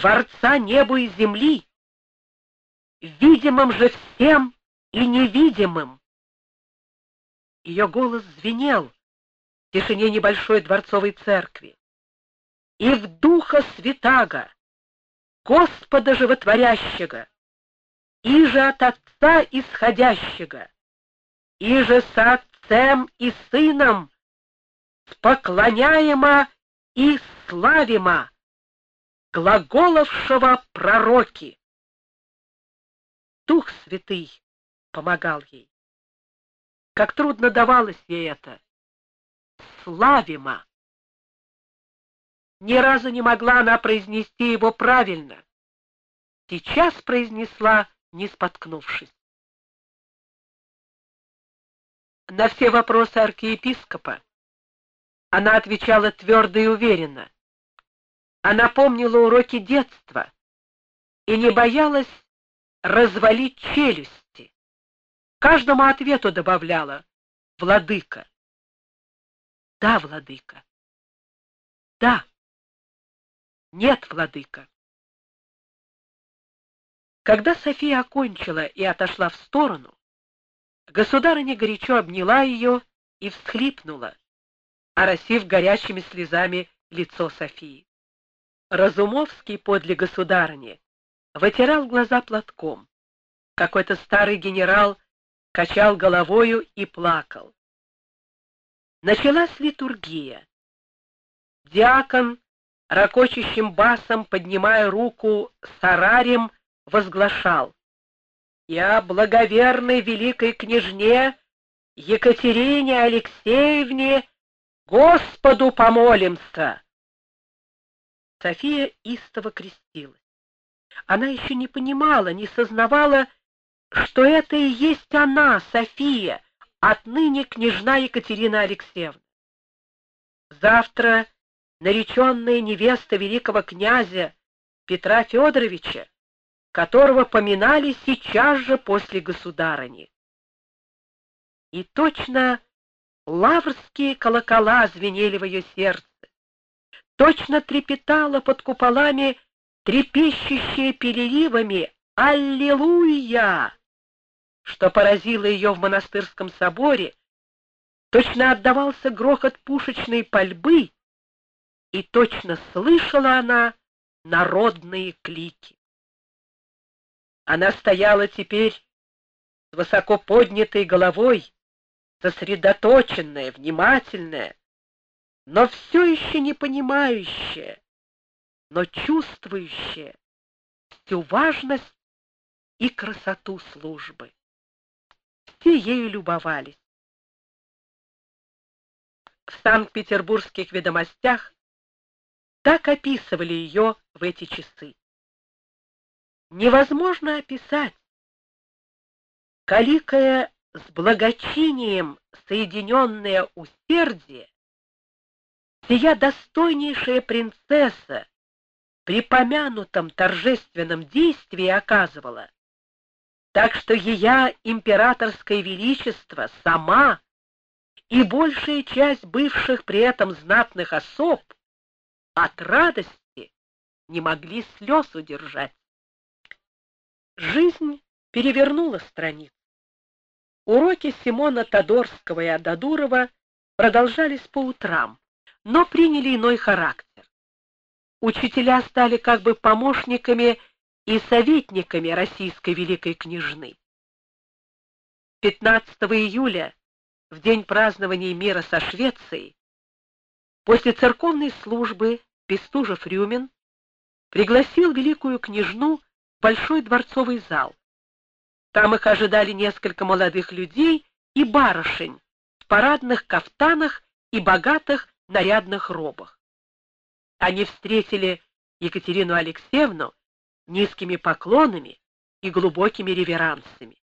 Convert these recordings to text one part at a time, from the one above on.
Творца неба и земли, видимым же всем и невидимым. Ее голос звенел в тишине небольшой дворцовой церкви. И в Духа Святаго, Господа Животворящего, и же от Отца исходящего, и же со Отцем и Сыном споклоняемо и славимо, глаголовшего пророки. Дух Святый помогал ей. Как трудно давалось ей это. Славимо. Ни разу не могла она произнести его правильно. Сейчас произнесла, не споткнувшись. На все вопросы архиепископа она отвечала твердо и уверенно. Она помнила уроки детства и не боялась развалить челюсти. Каждому ответу добавляла: «Владыка». «Да, владыка». «Да». «Нет, владыка». Когда София окончила и отошла в сторону, государыня горячо обняла ее и всхлипнула, оросив горячими слезами лицо Софии. Разумовский подле государыни вытирал глаза платком. Какой-то старый генерал качал головою и плакал. Началась литургия. Диакон, ракочущим басом, поднимая руку с арарием, возглашал: «Я благоверной великой княжне Екатерине Алексеевне Господу помолимся!» София истово крестилась. Она еще не понимала, не сознавала, что это и есть она, София, отныне княжна Екатерина Алексеевна. Завтра нареченная невеста великого князя Петра Федоровича, которого поминали сейчас же после государыни. И точно лаврские колокола звенели в ее сердце, точно трепетало под куполами трепещущее переливами «Аллилуйя!», что поразило ее в монастырском соборе, точно отдавался грохот пушечной пальбы, и точно слышала она народные клики. Она стояла теперь с высоко поднятой головой, сосредоточенная, внимательная, но все еще не понимающая, но чувствующая всю важность и красоту службы. Все ею любовались. В Санкт-Петербургских ведомостях так описывали ее в эти часы. Невозможно описать, коликое с благочинием соединенное усердие сия достойнейшая принцесса при помянутом торжественном действии оказывала, так что ея императорское величество сама и большая часть бывших при этом знатных особ от радости не могли слез удержать. Жизнь перевернула страницу. Уроки Симона Тодорского и Ададурова продолжались по утрам, но приняли иной характер. Учителя стали как бы помощниками и советниками российской великой княжны. 15 июля, в день празднования мира со Швецией, после церковной службы Бестужев-Рюмин пригласил великую княжну в большой дворцовый зал. Там их ожидали несколько молодых людей и барышень в парадных кафтанах и богатых нарядных робах. Они встретили Екатерину Алексеевну низкими поклонами и глубокими реверансами.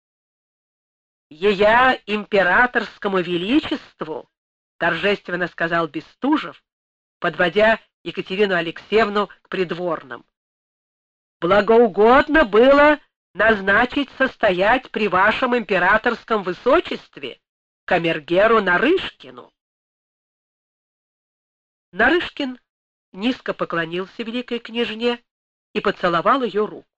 «Ея императорскому величеству», — торжественно сказал Бестужев, подводя Екатерину Алексеевну к придворным, «благоугодно было назначить состоять при вашем императорском высочестве камергеру Нарышкину». Нарышкин низко поклонился великой княжне и поцеловал ее руку.